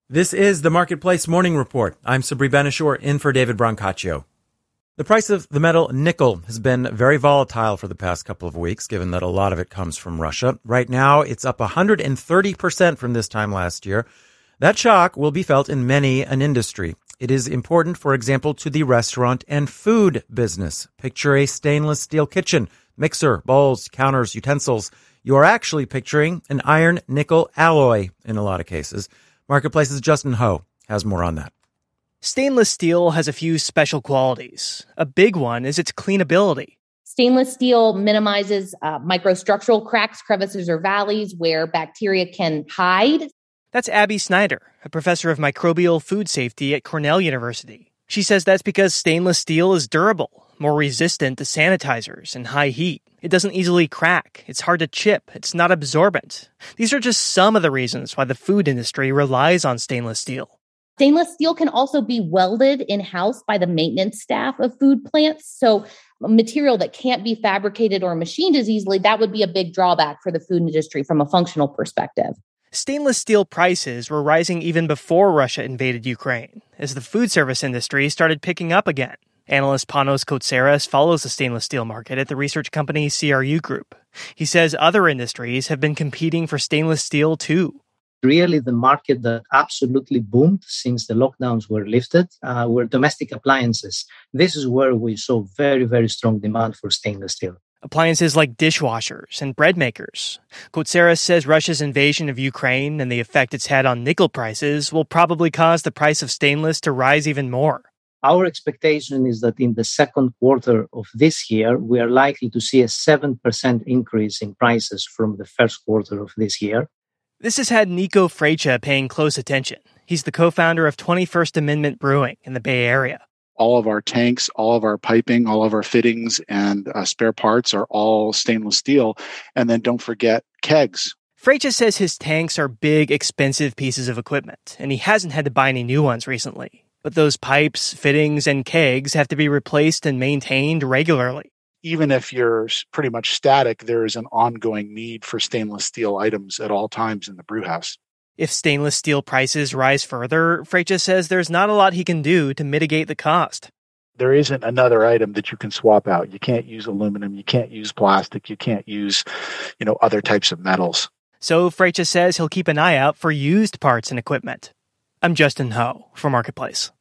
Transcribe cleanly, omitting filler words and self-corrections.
This is the Marketplace Morning Report. I'm Sabri Ben-Achour in for David Brancaccio. The price of the metal nickel has been very volatile for the past couple of weeks, given that a lot of it comes from Russia. Right now, it's up 130% from this time last year. That shock will be felt in many an industry. It is important, for example, to the restaurant and food business. Picture a stainless steel kitchen, mixer, bowls, counters, utensils. You are actually picturing an iron-nickel alloy in a lot of cases. Marketplace's Justin Ho has more on that. Stainless steel has a few special qualities. A big one is its cleanability. Stainless steel minimizes microstructural cracks, crevices, or valleys where bacteria can hide. That's Abby Snyder, a professor of microbial food safety at Cornell University. She says that's because stainless steel is durable, more resistant to sanitizers and high heat. It doesn't easily crack. It's hard to chip. It's not absorbent. These are just some of the reasons why the food industry relies on stainless steel. Stainless steel can also be welded in-house by the maintenance staff of food plants. So material that can't be fabricated or machined as easily, that would be a big drawback for the food industry from a functional perspective. Stainless steel prices were rising even before Russia invaded Ukraine, as the food service industry started picking up again. Analyst Panos Koutsaras follows the stainless steel market at the research company CRU Group. He says other industries have been competing for stainless steel too. Really, the market that absolutely boomed since the lockdowns were lifted were domestic appliances. This is where we saw very, very strong demand for stainless steel. Appliances like dishwashers and bread makers. Koutsaras says Russia's invasion of Ukraine and the effect it's had on nickel prices will probably cause the price of stainless to rise even more. Our expectation is that in the second quarter of this year, we are likely to see a 7% increase in prices from the first quarter of this year. This has had Nico Freicha paying close attention. He's the co-founder of 21st Amendment Brewing in the Bay Area. All of our tanks, all of our piping, all of our fittings and spare parts are all stainless steel. And then don't forget kegs. Freicha says his tanks are big, expensive pieces of equipment, and he hasn't had to buy any new ones recently. But those pipes, fittings, and kegs have to be replaced and maintained regularly. Even if you're pretty much static, there is an ongoing need for stainless steel items at all times in the brew house. If stainless steel prices rise further, Freicha says there's not a lot he can do to mitigate the cost. There isn't another item that you can swap out. You can't use aluminum, you can't use plastic, you can't use, other types of metals. So Freicha says he'll keep an eye out for used parts and equipment. I'm Justin Ho for Marketplace.